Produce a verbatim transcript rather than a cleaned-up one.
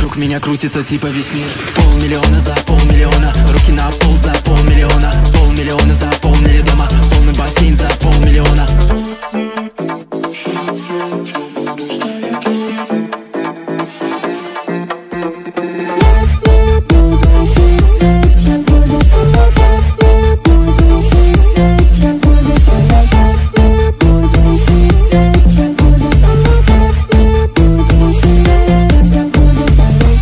Вокруг меня крутится типа весь мир. Полмиллиона за полмиллиона, руки на пол за полмиллиона. Полмиллиона заполнили дома, полмиллиона